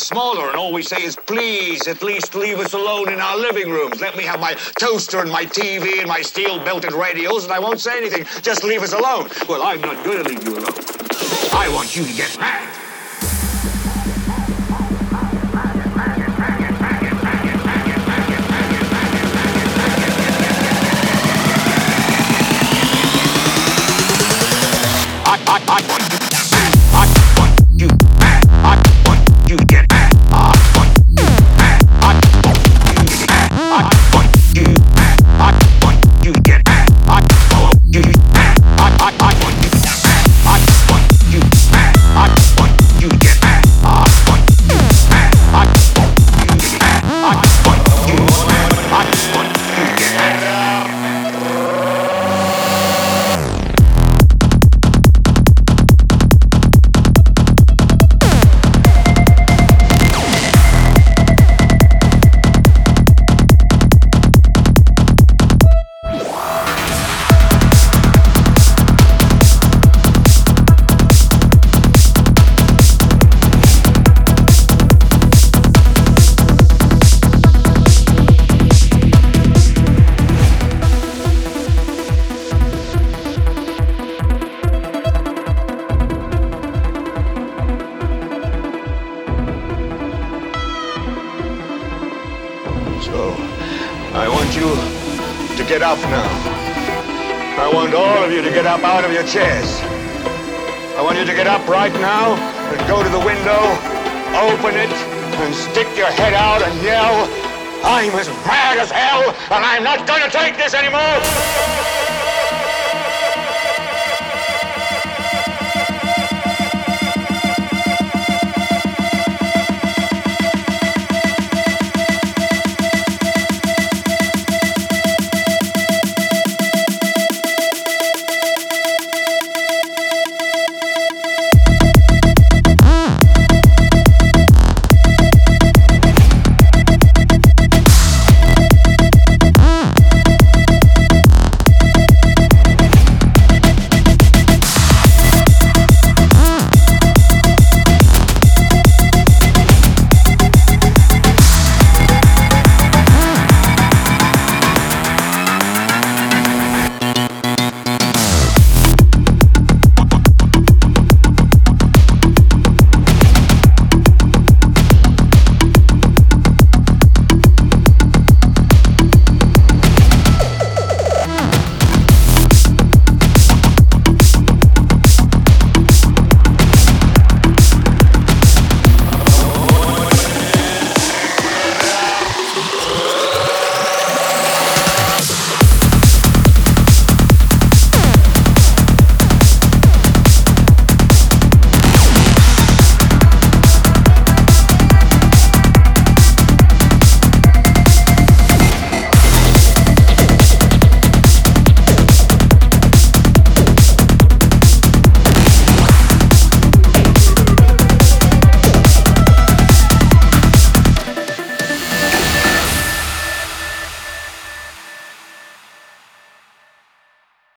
smaller, and all we say is, please, at least leave us alone in our living rooms. Let me have my toaster and my TV and my steel-belted radios, and I won't say anything. Just leave us alone. Well, I'm not going to leave you alone. I want you to get mad. I want you to get mad. I want you mad. I want you to get mad. I want you mad. I want you to get mad. I want you mad. I want you to get mad. I want you mad. I want you to get mad. I want you mad. I want you to get mad. I want you mad. I want you to get mad. I want you mad. I want you to get mad. So, I want you to get up now. I want all of you to get up out of your chairs. I want you to get up right now and go to the window, open it, and stick your head out and yell, I'm as mad as hell, and I'm not going to take this anymore!